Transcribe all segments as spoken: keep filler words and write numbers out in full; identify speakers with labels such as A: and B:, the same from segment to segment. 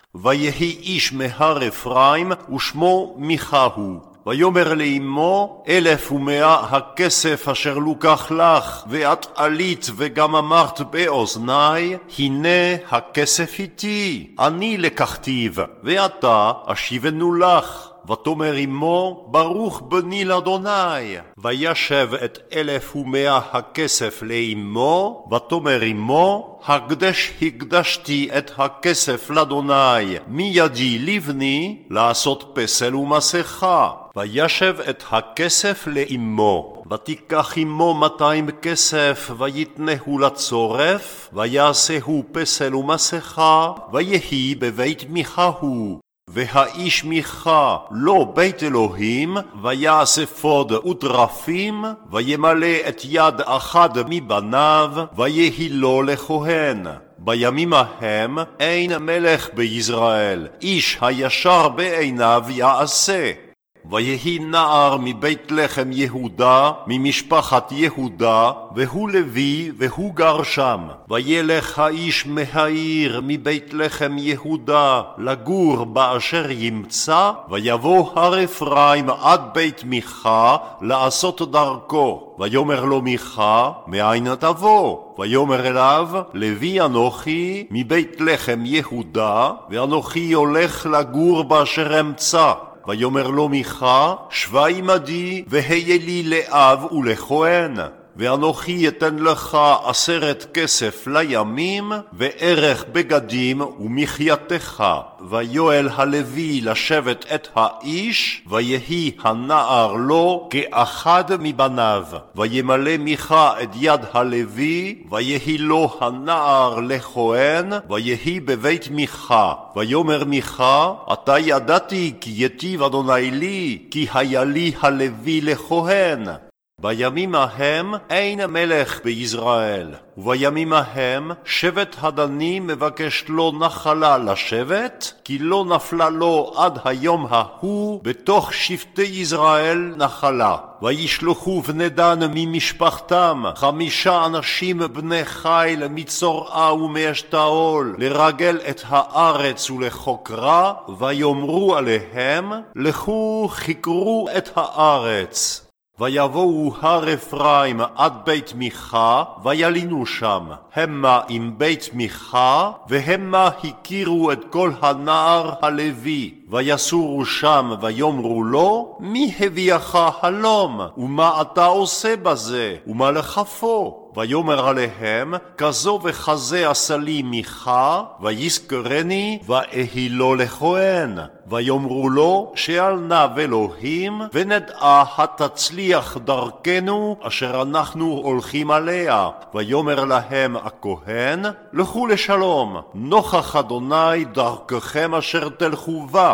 A: ויהי איש מהר אפרים ושמו מיכה הוא. ויאמר לאמו, אלף ומאה הכסף אשר לוקח לך, ואת עלית וגם אמרת באוזני, הנה הכסף איתי, אני לקחתיו, ועתה אשיבנו לך. ותאמר אמו, ברוך בני לאדוני. וישב את אלף ומאה הכסף לאמו, ותאמר אמו, הקדש הקדשתי את הכסף לאדוני, מידי לבני לעשות פסל ומסכה. וישב את הכסף לאמו, ותיקח אמו מאתיים כסף, ויתנהו לצורף, ויעשהו פסל ומסכה, ויהי בבית מיכה הוא. והאיש מיכה לא בית אלוהים, ויעש אפוד וטרפים, וימלא את יד אחד מבניו, ויהי לו לכהן. בימים ההם אין מלך בישראל, איש הישר בעיניו יעשה. ויהי נער מבית לחם יהודה, ממשפחת יהודה, והוא לוי, והוא גר שם. וילך האיש מהעיר מבית לחם יהודה, לגור באשר ימצא, ויבוא הר אפרים עד בית מיכה, לעשות דרכו. ויאמר לו מיכה, מאין תבוא? ויאמר אליו, לוי אנוכי מבית לחם יהודה, ואנוכי הולך לגור באשר אמצא. ויאמר לו מיכה, שבה עמדי והיה לי לאב ולכהן, ואנוכי אתן לך עשרת כסף לימים, וערך בגדים ומחייתך. ויואל הלוי לשבת את האיש, ויהי הנער לו כאחד מבניו. וימלא מיכה את יד הלוי, ויהי לו הנער לכהן, ויהי בבית מיכה. ויאמר מיכה, אתה ידעתי כי יטיב אדוני לי, כי היה לי הלוי לכהן. בימים ההם אין מלך בישראל, ובימים ההם שבט הדני מבקש לו נחלה לשבט, כי לא נפלה לו עד היום ההוא בתוך שבטי ישראל נחלה. וישלחו בני דן ממשפחתם חמישה אנשים בני חיל מצורעה ומאשתאול לרגל את הארץ ולחוקרה, ויאמרו עליהם, לכו חקרו את הארץ. ויבואו הר אפרים עד בית מיכה, וילינו שם, המה עם בית מיכה, והמה הכירו את כל הנער הלוי. ויסורו שם ויאמרו לו, מי הביאך הלום? ומה אתה עושה בזה? ומה לכפו? ויאמר עליהם, כזו וכזה עשה לי מיכה, ויזכרני, ואהי לו לכהן. ויאמרו לו, שעל נא אלוהים, ונדעה התצליח דרכנו, אשר אנחנו הולכים עליה. ויאמר להם הכהן, לכו לשלום, נוכח אדוני דרככם אשר תלכו בה.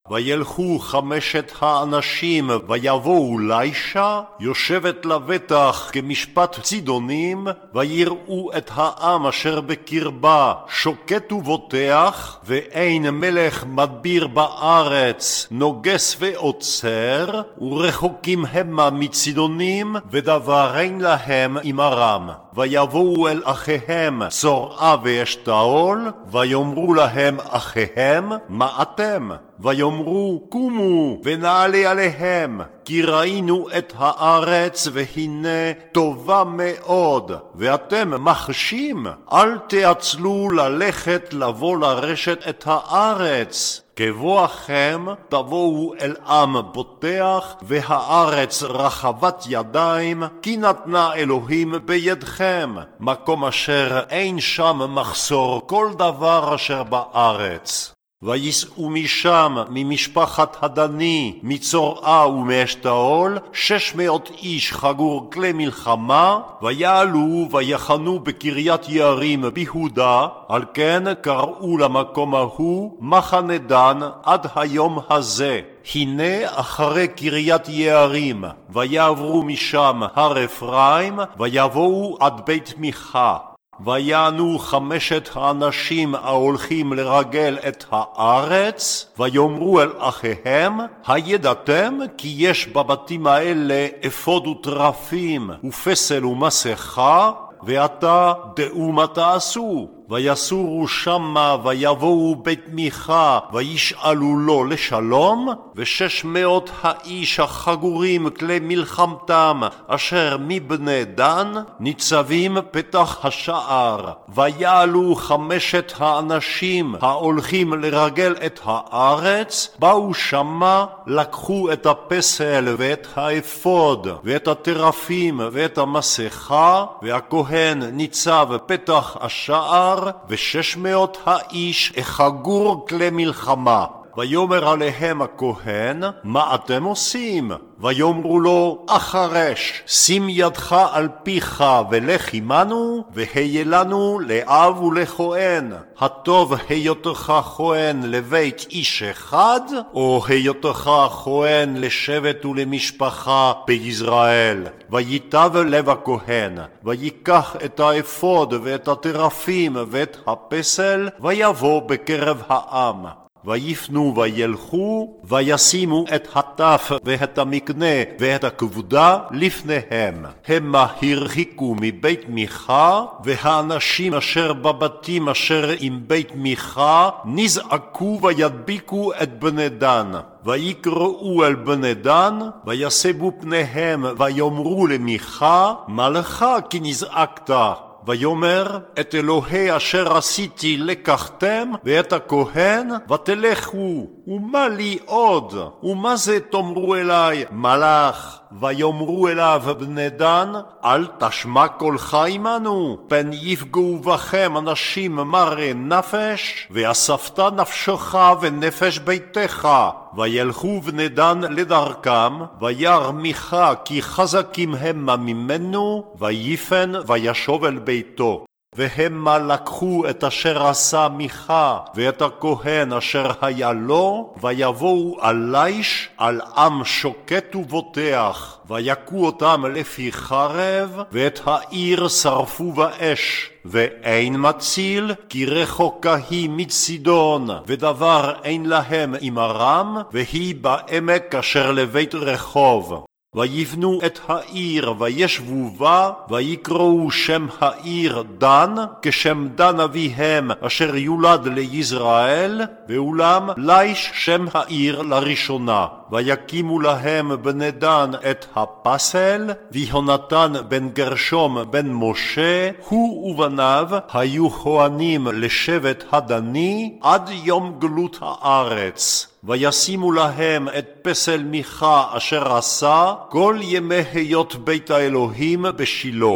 A: וילכו חמשת האנשים, ויבואו לישה, יושבת לבטח כמשפט צידונים, ויראו את העם אשר בקרבה, שוקט ובוטח, ואין מלך מדביר בארץ, נוגס ועוצר, ורחוקים המה מצידונים, ודבר אין להם עם ארם. ויבואו אל אחיהם צורעה ואשתאול, ויאמרו להם אחיהם, מה אתם? ויאמרו, קומו ונעלה עליהם, כי ראינו את הארץ, והנה טובה מאוד, ואתם מחשים, אל תעצלו ללכת לבוא לרשת את הארץ. כבואכם תבואו אל עם בוטח, והארץ רחבת ידיים, כי נתנה אלוהים בידכם, מקום אשר אין שם מחסור כל דבר אשר בארץ. ויסעו משם ממשפחת הדני, מצורעה ומאשתאול, שש מאות איש חגור כלי מלחמה, ויעלו ויחנו בקריית יערים ביהודה, על כן קראו למקום ההוא מחנה דן עד היום הזה. הנה אחרי קריית יערים, ויעברו משם הר אפרים, ויבואו עד בית מיכה. ויענו חמשת האנשים ההולכים לרגל את הארץ, ויאמרו אל אחיהם, הידעתם כי יש בבתים האלה אפוד וטרפים ופסל ומסכה, ועתה דעו מה תעשו. ויסורו שמה ויבואו בית מיכה וישאלו לו לשלום, ושש מאות האיש החגורים כלי מלחמתם אשר מבני דן ניצבים פתח השער. ויעלו חמשת האנשים ההולכים לרגל את הארץ, באו שמה, לקחו את הפסל ואת האפוד ואת הטרפים ואת המסכה, והכהן ניצב פתח השער, ושש מאות האיש החגור כלי מלחמה. ויאמר עליהם הכהן, מה אתם עושים? ויאמרו לו, אחרש, שים ידך על פיך ולך עמנו, והיה לנו לאב ולכהן. הטוב היותך כהן לבית איש אחד, או היותך כהן לשבט ולמשפחה בישראל? ויטב לב הכהן, ויקח את האפוד ואת הטרפים ואת הפסל, ויבוא בקרב העם. ויפנו וילכו, וישימו את הטף ואת המקנה ואת הכבודה לפניהם. המה הרחיקו מבית מיכה, והאנשים אשר בבתים אשר עם בית מיכה נזעקו וידביקו את בני דן. ויקראו אל בני דן, ויסבו פניהם ויאמרו למיכה, מה לך כי נזעקת? ויאמר, את אלוהי אשר עשיתי לקחתם, ואת הכהן ותלכו. ומה לי עוד? ומה זה תאמרו אלי מלאך? ויאמרו אליו בני דן, אל תשמע קולך עמנו, פן יפגעו בכם אנשים מרי נפש, ואספת נפשך ונפש ביתך. וילכו בני דן לדרכם, וירא מיכה כי חזקים המה ממנו, ויפן וישוב אל ביתו. והמה לקחו את אשר עשה מיכה ואת הכהן אשר היה לו, ויבואו על ליש, על עם שוקט ובוטח, ויכו אותם לפי חרב, ואת העיר שרפו באש. ואין מציל, כי רחוקה היא מצידון, ודבר אין להם עם ארם, והיא בעמק אשר לבית רחוב. ויבנו את העיר וישבו בה, ויקראו שם העיר דן, כשם דן אביהם אשר יולד ליזרעאל, ואולם ליש שם העיר לראשונה. ויקימו להם בני דן את הפסל, ויהונתן בן גרשום בן משה, הוא ובניו היו כהנים לשבט הדני עד יום גלות הארץ. וישימו להם את פסל מיכה אשר עשה כל ימי היות בית האלוהים בשילה.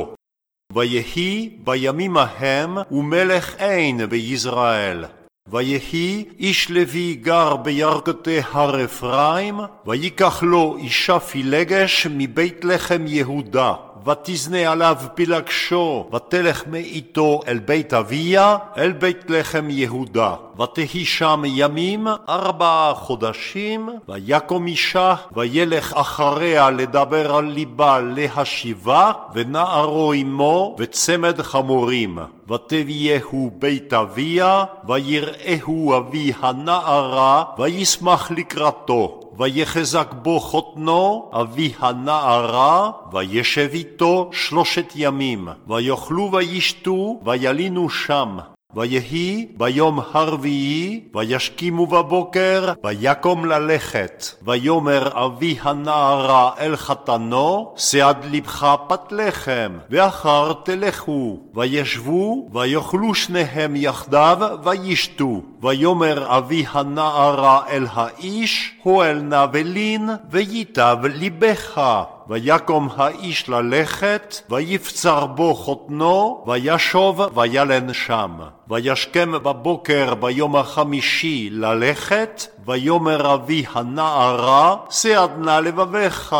A: ויהי בימים ההם ומלך אין ביזרעאל. ויהי איש לוי גר בירכתי הר אפרים, ויקח לו אישה פילגש מבית לחם יהודה, ותזנה עליו פילגשו, ותלך מאיתו אל בית אביה, אל בית לחם יהודה. ותהי שם ימים ארבעה חודשים, ויקום אישה, וילך אחריה לדבר על ליבה להשיבה, ונערו עמו, וצמד חמורים. ותביאהו בית אביה, ויראהו אבי הנערה, וישמח לקראתו. ויחזק בו חותנו, אבי הנערה, וישב איתו שלושת ימים. ויאכלו וישתו, וילינו שם. ויהי ביום הרביעי, וישכימו בבוקר, ויקום ללכת. ויאמר אבי הנערה אל חתנו, סעד לבך פת לחם, ואחר תלכו. וישבו, ויאכלו שניהם יחדיו, וישתו. ויאמר אבי הנערה אל האיש, הואל נא ולין, וייטב ליבך. ויקום האיש ללכת, ויפצר בו חותנו, וישוב וילן שם. וישכם בבוקר ביום החמישי ללכת, ויאמר אבי הנערה, סעד נא לבבך.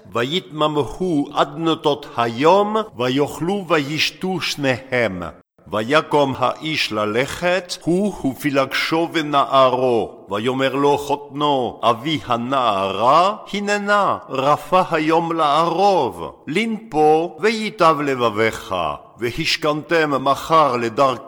A: ויתממהו עד נתות היום, ויאכלו וישתו שניהם. ויקום האיש ללכת, הוא ופילגשו ונערו. ויאמר לו חותנו, אבי הנערה, הננה, רפה היום לערוב. לין פה וייטב לבבך. והשכנתם מחר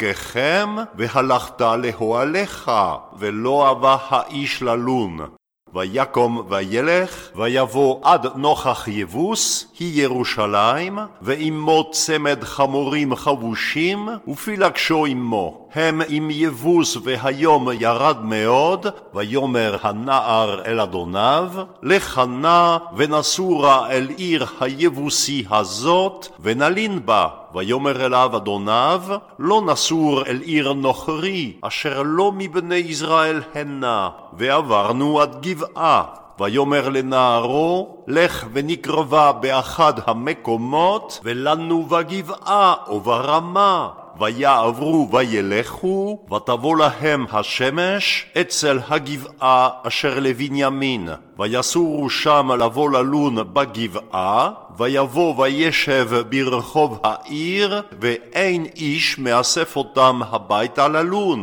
A: לדרככם, והלכת לאוהליך, ולא אבה האיש ללון. ויקום וילך, ויבוא עד נוכח יבוס, היא ירושלים, ועמו צמד חמורים חבושים, ופילגשו עמו. הם עם יבוס והיום ירד מאוד, ויאמר הנער אל אדוניו, לך נא ונסורה אל עיר היבוסי הזאת, ונלין בה. ויאמר אליו אדוניו, לא נסור אל עיר נוכרי, אשר לא מבני ישראל הנה. ועברנו עד גבעה. ויאמר לנערו, לך ונקרבה באחד המקומות, ולנו בגבעה או ברמה. ויעברו וילכו, ותבוא להם השמש אצל הגבעה אשר לבנימין. ויסורו שם לבוא ללון בגבעה, ויבוא וישב ברחוב העיר, ואין איש מאסף אותם הביתה ללון.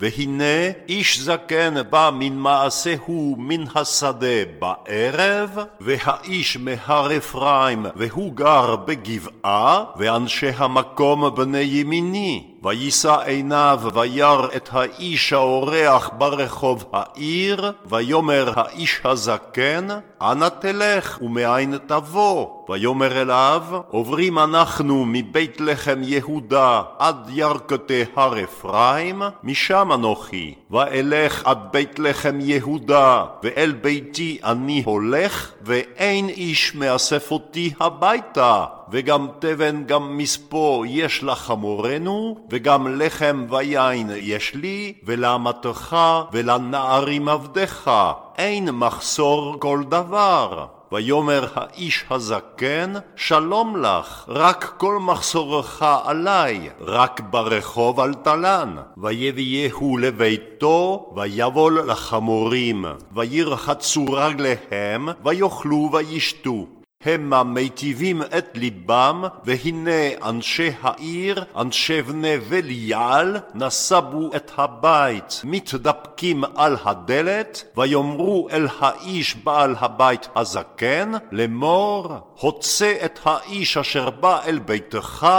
A: והנה איש זקן בא מן מעשהו מן השדה בערב, והאיש מהר אפרים, והוא גר בגבעה, ואנשי המקום בני ימיני. וישא עיניו וירא את האיש האורח ברחוב העיר, ויאמר האיש הזקן, אנה תלך ומאין תבוא? ויאמר אליו, עוברים אנחנו מבית לחם יהודה עד ירכתי הר אפרים, משם אנוכי. ואלך עד בית לחם יהודה, ואל ביתי אני הולך, ואין איש מאסף אותי הביתה. וגם תבן גם מספו יש לחמורנו, וגם לחם ויין יש לי, ולאמתך ולנערים עבדך, אין מחסור כל דבר. ויאמר האיש הזקן, שלום לך, רק כל מחסורך עלי, רק ברחוב אל תלן. ויביאהו לביתו, ויבול לחמורים, וירחצו רגליהם, ויאכלו וישתו. המה מיטיבים את ליבם, והנה אנשי העיר, אנשי בני בליעל, נסבו את הבית, מתדפקים על הדלת, ויאמרו אל האיש בעל הבית הזקן, לאמור, הוצא את האיש אשר בא אל ביתך,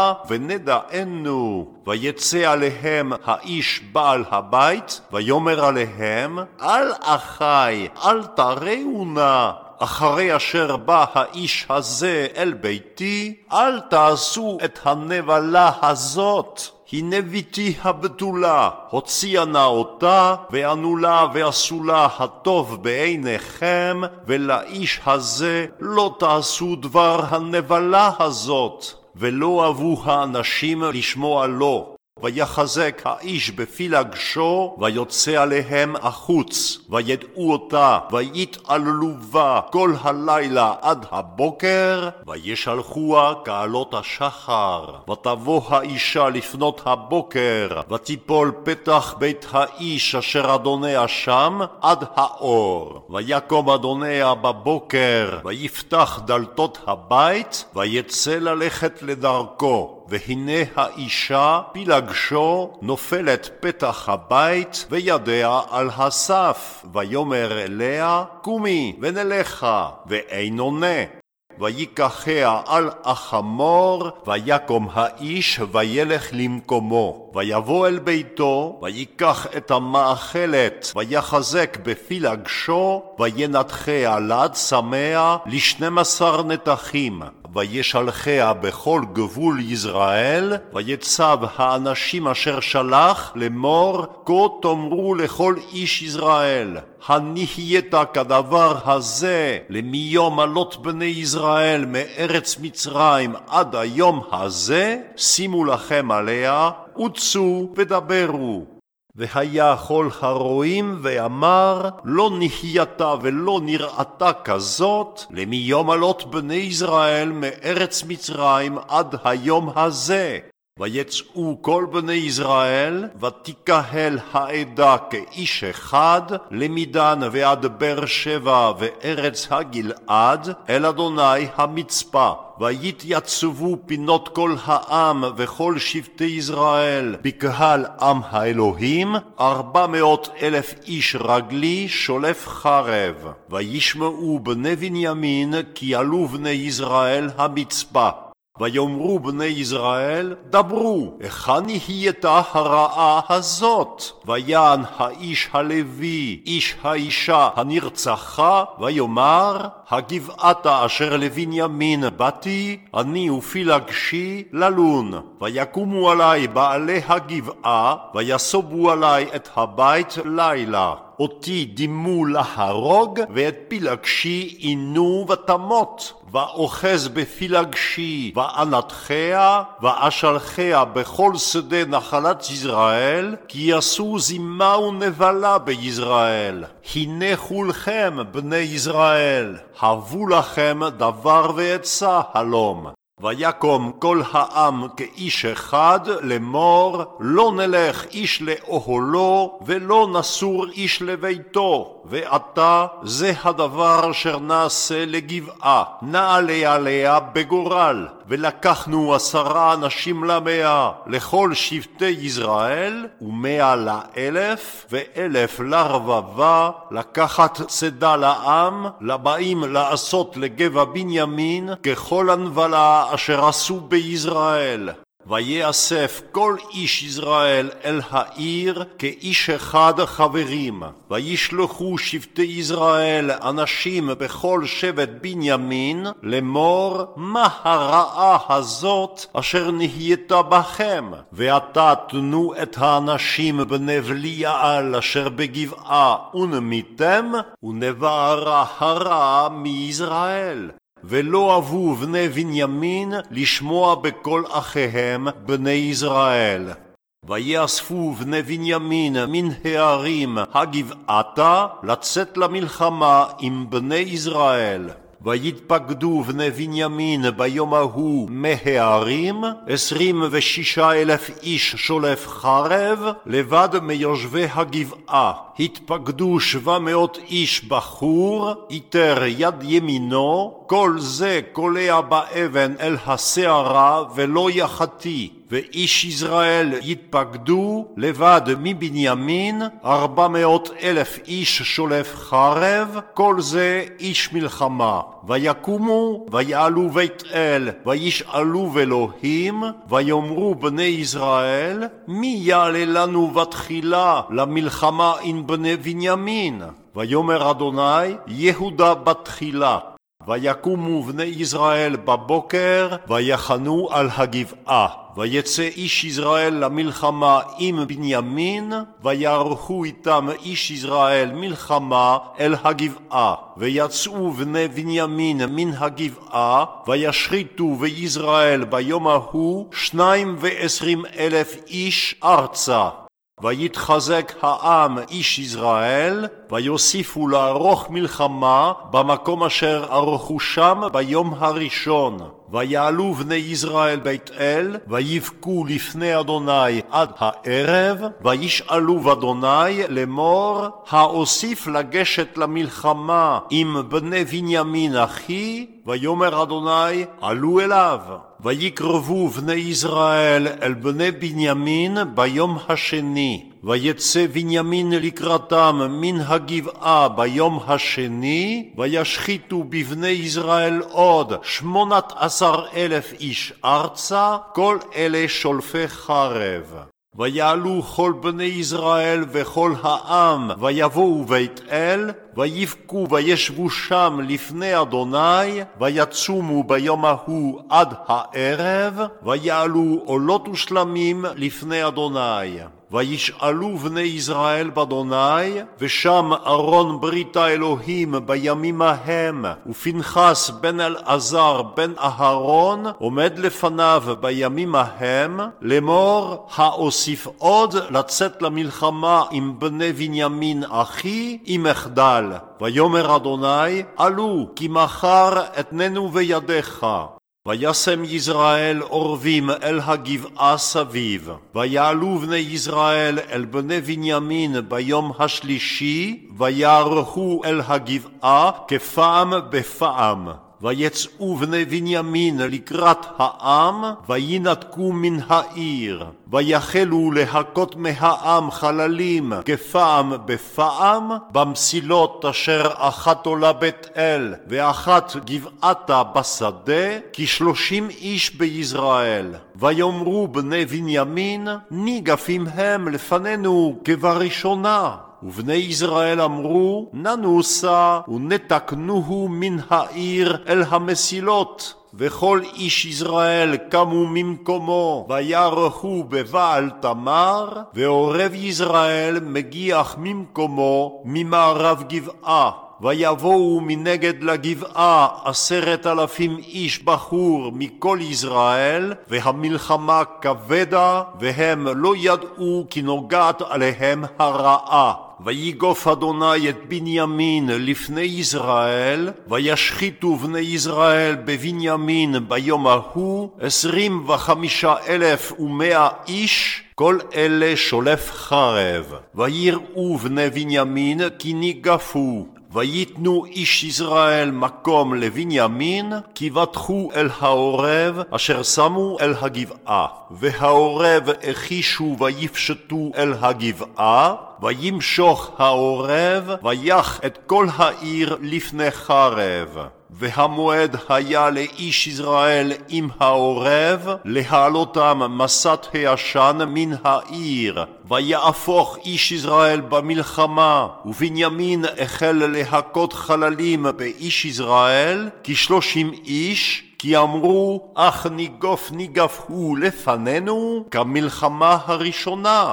A: ונדענו. ויצא עליהם האיש בעל הבית, ויאמר עליהם, אל אחי, אל תראו נא. אחרי אשר בא האיש הזה אל ביתי, אל תעשו את הנבלה הזאת. הנה ביתי הבתולה, הוציאה נא אותה, וענו לה ועשו לה הטוב בעיניכם, ולאיש הזה לא תעשו דבר הנבלה הזאת. ולא אהבו האנשים לשמוע לו. ויחזק האיש בפילגשו, ויוצא עליהם החוץ, וידעו אותה, ויתעללו בה כל הלילה עד הבוקר, וישלחוה כעלות השחר. ותבוא האישה לפנות הבוקר, ותיפול פתח בית האיש אשר אדוניה שם עד האור. ויקום אדוניה בבוקר, ויפתח דלתות הבית, ויצא ללכת לדרכו. והנה האישה פילגשו נופלת פתח הבית, וידיה על הסף. ויאמר אליה, קומי ונלכה, ואין עונה. ויקחיה על החמור, ויקום האיש וילך למקומו. ויבוא אל ביתו, ויקח את המאכלת, ויחזק בפילגשו, וינתחיה לד שמח לשנים עשר נתחים. וישלחיה בכל גבול ישראל, ויצב האנשים אשר שלח לאמור, כה תאמרו לכל איש ישראל, הנהיית כדבר הזה למיום עלות בני ישראל מארץ מצרים עד היום הזה, שימו לכם עליה, וצאו ודברו. והיה כל הרועים ואמר, לא נחייתה ולא נראתה כזאת למיום עלות בני ישראל מארץ מצרים עד היום הזה. ויצאו כל בני ישראל, ותיקהל העדה כאיש אחד, למדן ועד באר שבע וארץ הגלעד, אל אדוני המצפה. ויתייצבו פינות כל העם וכל שבטי ישראל בקהל עם האלוהים, ארבע מאות אלף איש רגלי שולף חרב. וישמעו בני בנימין כי עלו בני ישראל המצפה. ויאמרו בני ישראל, דברו, היכן נהייתה הרעה הזאת? ויען האיש הלוי, איש האישה הנרצחה, ויאמר, הגבעתה אשר לבנימין באתי, אני ופילגשי ללון. ויקומו עלי בעלי הגבעה, ויסובו עלי את הבית לילה. אותי דימו להרוג, ואת פילגשי עינו ותמות. ואוחז בפילגשי, ואנתחיה, ואשלחיה בכל שדה נחלת ישראל, כי יעשו זימה ונבלה בישראל. הנה כולכם בני ישראל, הבו לכם דבר ועצה הלום. ויקום כל העם כאיש אחד לאמור, לא נלך איש לאוהלו ולא נסור איש לביתו. ועתה זה הדבר אשר נעשה לגבעה, נעלה עליה בגורל. ולקחנו עשרה אנשים למאה לכל שבטי ישראל, ומאה לאלף, ואלף לרבבה, לקחת צדה לעם, לבאים לעשות לגבע בנימין, ככל הנבלה אשר עשו בישראל. ויאסף כל איש ישראל אל העיר כאיש אחד חברים. וישלחו שבטי ישראל אנשים בכל שבט בנימין לאמור, מה הרעה הזאת אשר נהייתה בכם? ועתה תנו את האנשים בני בליעל אשר בגבעה ונמיתם, ונבערה הרע מישראל. ולא אהבו בני בנימין לשמוע בקול אחיהם בני ישראל. ויאספו בני בנימין מן הערים הגבעתה לצאת למלחמה עם בני ישראל. ויתפקדו בני בנימין ביום ההוא מהערים, עשרים ושישה אלף איש שולף חרב, לבד מיושבי הגבעה. התפקדו שבע מאות איש בחור, איתר יד ימינו, כל זה קולע באבן אל השערה ולא יחתי. ואיש ישראל יתפקדו לבד מבנימין, ארבע מאות אלף איש שולף חרב, כל זה איש מלחמה. ויקומו ויעלו בית אל, וישאלו אלוהים, ויאמרו בני ישראל, מי יעלה לנו בתחילה למלחמה עם בני בנימין? ויאמר אדוני, יהודה בתחילה. ויקומו בני ישראל בבוקר, ויחנו על הגבעה. ויצא איש ישראל למלחמה עם בנימין, ויערכו איתם איש ישראל מלחמה אל הגבעה. ויצאו בני בנימין מן הגבעה, וישחיתו בישראל ביום ההוא שניים ועשרים אלף איש ארצה. ויתחזק העם איש ישראל, ויוסיפו לערוך מלחמה במקום אשר ערכו שם ביום הראשון. ויעלו בני ישראל בית אל, ויבכו לפני אדוני עד הערב, וישאלו באדוני לאמור, האוסיף לגשת למלחמה עם בני בנימין אחי? ויאמר אדוני, עלו אליו. ויקרבו בני ישראל אל בני בנימין ביום השני. ויצא בנימין לקראתם מן הגבעה ביום השני, וישחיתו בבני ישראל עוד שמונת עשר אלף איש ארצה, כל אלה שולפי חרב. ויעלו כל בני ישראל וכל העם, ויבואו בית אל, ויבכו וישבו שם לפני אדוני, ויצומו ביום ההוא עד הערב, ויעלו עולות ושלמים לפני אדוני. וישאלו בני ישראל באדוני, ושם ארון ברית האלוהים בימים ההם, ופנחס בן אלעזר בן אהרון עומד לפניו בימים ההם, לאמור, האוסיף עוד לצאת למלחמה עם בני בנימין אחי, אם אחדל. ויאמר אדוני, עלו, כי מחר אתננו בידיך. וישם ישראל עורבים אל הגבעה סביב. ויעלו בני ישראל אל בני בנימין ביום השלישי, ויערכו אל הגבעה כפעם בפעם. ויצאו בני בנימין לקראת העם, וינתקו מן העיר. ויחלו להכות מהעם חללים כפעם בפעם, במסילות אשר אחת עולה בית אל, ואחת גבעתה בשדה, כשלושים איש ביזרעאל. ויאמרו בני בנימין, ניגפים הם לפנינו כבראשונה. ובני ישראל אמרו, ננוסה ונתקנוהו מן העיר אל המסילות. וכל איש ישראל קמו ממקומו, וירחו בבעל תמר, ועורב ישראל מגיח ממקומו ממערב גבעה. ויבואו מנגד לגבעה עשרת אלפים איש בחור מכל ישראל, והמלחמה כבדה, והם לא ידעו כי נוגעת עליהם הרעה. ויגוף אדוני את בנימין לפני ישראל, וישחיתו בני ישראל בבנימין ביום ההוא עשרים וחמישה אלף ומאה איש, כל אלה שולף חרב. ויראו בני בנימין כי ניגפו. ויתנו איש ישראל מקום לבנימין, כי בטחו אל העורב אשר שמו אל הגבעה. והעורב החישו ויפשטו אל הגבעה, וימשוך העורב ויח את כל העיר לפני חרב. והמועד היה לאיש ישראל עם העורב להעלותם מסת הישן מן העיר. ויהפוך איש ישראל במלחמה, ובנימין החל להכות חללים באיש ישראל כשלושים איש, כי אמרו, אך ניגוף ניגף הוא לפנינו כמלחמה הראשונה.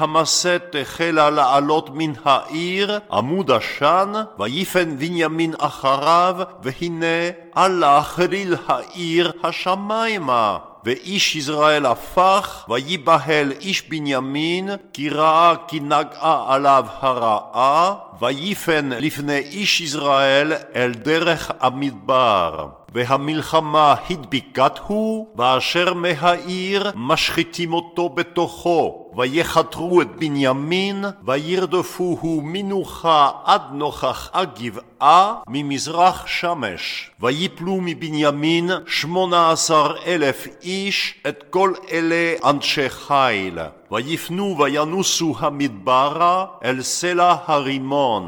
A: והמסת החלה לעלות מן העיר עמוד עשן, ויפן בנימין אחריו, והנה עלה חליל העיר השמיימה. ואיש ישראל הפך, ויבהל איש בנימין, כי ראה כי נגעה עליו הרעה, ויפן לפני איש ישראל אל דרך המדבר. והמלחמה הדביקתהו, ואשר מהעיר משחיתים אותו בתוכו. ויחתרו את בנימין, וירדפוהו מנוחה עד נוכח הגבעה ממזרח שמש. ויפלו מבנימין שמונה עשר אלף איש, את כל אלה אנשי חיל. ויפנו וינוסו המדברה אל סלע הרימון.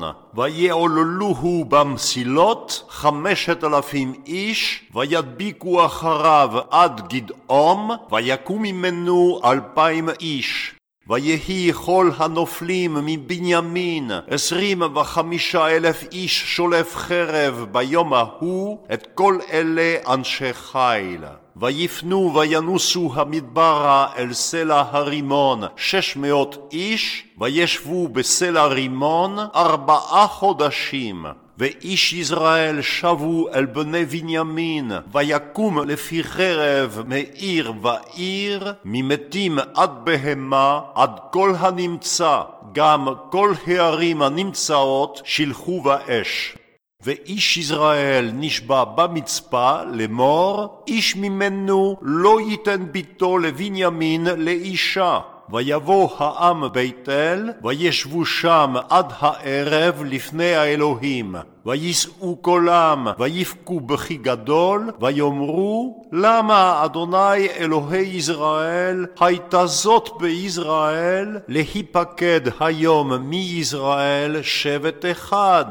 A: ויעוללוהו במסילות חמשת אלפים איש, וידביקו אחריו עד גדעום, ויקום ממנו אלפיים איש. ויהי כל הנופלים מבנימין עשרים וחמישה אלף איש שולף חרב ביום ההוא, את כל אלה אנשי חיל. ויפנו וינוסו המדברה אל סלע הרימון שש מאות איש, וישבו בסלע רימון ארבעה חודשים. ואיש ישראל שבו אל בני בנימין, ויקום לפי חרב מעיר ועיר, ממתים עד בהמה, עד כל הנמצא, גם כל הערים הנמצאות שלחו באש. ואיש ישראל נשבע במצפה לאמור, איש ממנו לא ייתן ביתו לבנימין לאישה. ויבוא העם בית אל, וישבו שם עד הערב לפני האלוהים. ויסעו קולם, ויבכו בכי גדול, ויאמרו, למה אדוני אלוהי ישראל הייתה זאת ביזרעאל, להיפקד היום מיזרעאל שבט אחד?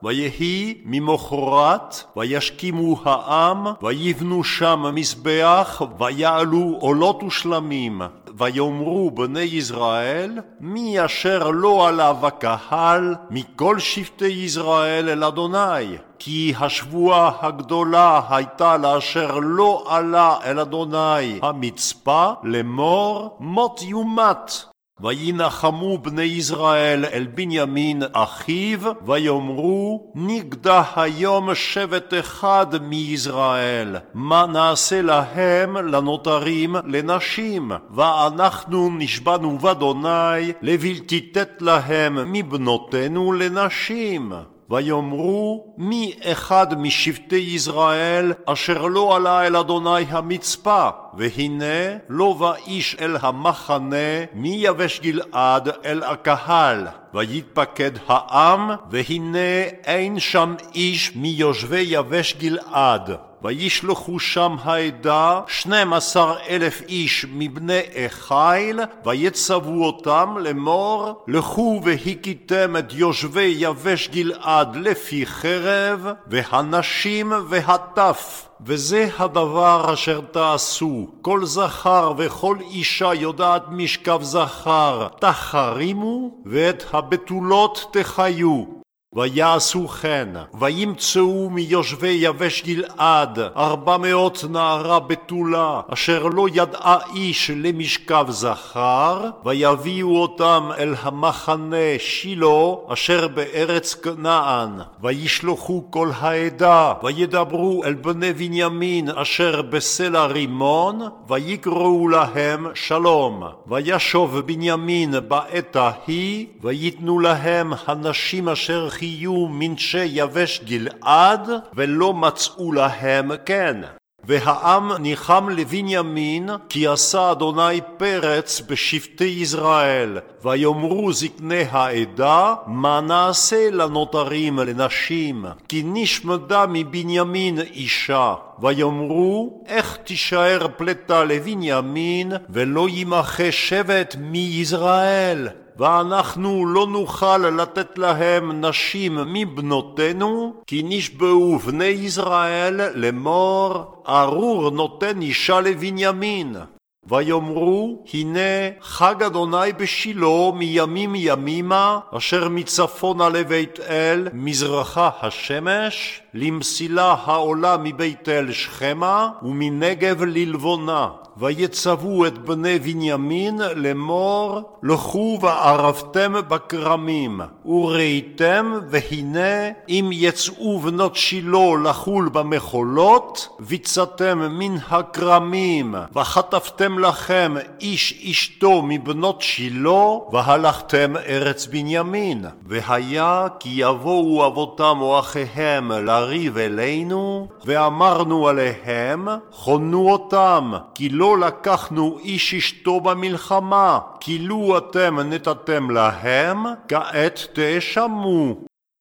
A: ויהי ממחרת, וישכימו העם, ויבנו שם מזבח, ויעלו עולות ושלמים. ויאמרו בני ישראל, מי אשר לא עלה בקהל מכל שבטי ישראל אל אדוני? כי השבועה הגדולה הייתה לאשר לא עלה אל אדוני המצפה, לאמור מות יומת. וינחמו בני ישראל אל בנימין אחיו, ויאמרו, נגדע היום שבט אחד מישראל, מה נעשה להם לנותרים לנשים? ואנחנו נשבענו באדוני לבלתי תת להם מבנותינו לנשים. ויאמרו, מי אחד משבטי ישראל אשר לא עלה אל אדוני המצפה? והנה לא בא איש אל המחנה מיבש גלעד אל הקהל. ויתפקד העם, והנה אין שם איש מיושבי יבש גלעד. וישלחו שם העדה שנים עשר אלף איש מבני החיל, ויצוו אותם לאמור, לכו והכיתם את יושבי יבש גלעד לפי חרב, והנשים והטף. וזה הדבר אשר תעשו, כל זכר וכל אישה יודעת משכב זכר תחרימו, ואת הבתולות תחיו. ויעשו כן, וימצאו מיושבי יבש גלעד ארבע מאות נערה בתולה, אשר לא ידעה איש למשכב זכר, ויביאו אותם אל המחנה שילה, אשר בארץ כנען. וישלחו כל העדה, וידברו אל בני בנימין אשר בסלע רימון, ויקראו להם שלום. וישוב בנימין בעת ההיא, ויתנו להם הנשים אשר חיו מנשי יבש גלעד, ולא מצאו להם כן. והעם ניחם לבנימין, כי עשה אדוני פרץ בשבטי ישראל. ויאמרו זקני העדה, מה נעשה לנותרים לנשים? כי נשמדה מבנימין אישה. ויאמרו, איך תישאר פלטה לבנימין, ולא ימחה שבט מישראל? ואנחנו לא נוכל לתת להם נשים מבנותינו, כי נשבעו בני ישראל לאמור, ארור נותן אישה לבנימין. ויאמרו, הנה חג אדוני בשילה מימים ימימה, אשר מצפונה לבית אל מזרחה השמש, למסילה העולה מבית אל שכמה, ומנגב ללבונה. ויצוו את בני בנימין לאמור, לכו וערבתם בכרמים, וראיתם, והנה אם יצאו בנות שילה לחול במחולות, ויצאתם מן הכרמים, וחטפתם לכם איש אשתו מבנות שילה, והלכתם ארץ בנימין. והיה כי יבואו אבותם או אחיהם לריב אלינו, ואמרנו עליהם, חונו אותם, כי לא לקחנו איש אשתו במלחמה, כאילו אתם נתתם להם, כעת תאשמו.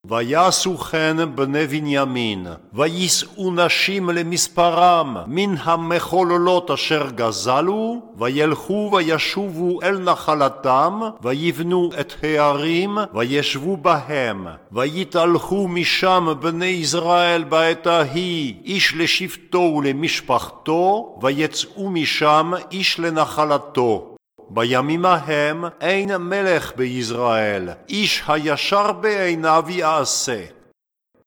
A: ויעשו כן בני בנימין, ויישאו נשים למספרם מן המחוללות אשר גזלו, וילכו וישובו אל נחלתם, ויבנו את הערים, וישבו בהם. ויתהלכו משם בני ישראל בעת ההיא, איש לשבטו ולמשפחתו, ויצאו משם איש לנחלתו. בימים ההם אין מלך בישראל, איש הישר בעיניו יעשה.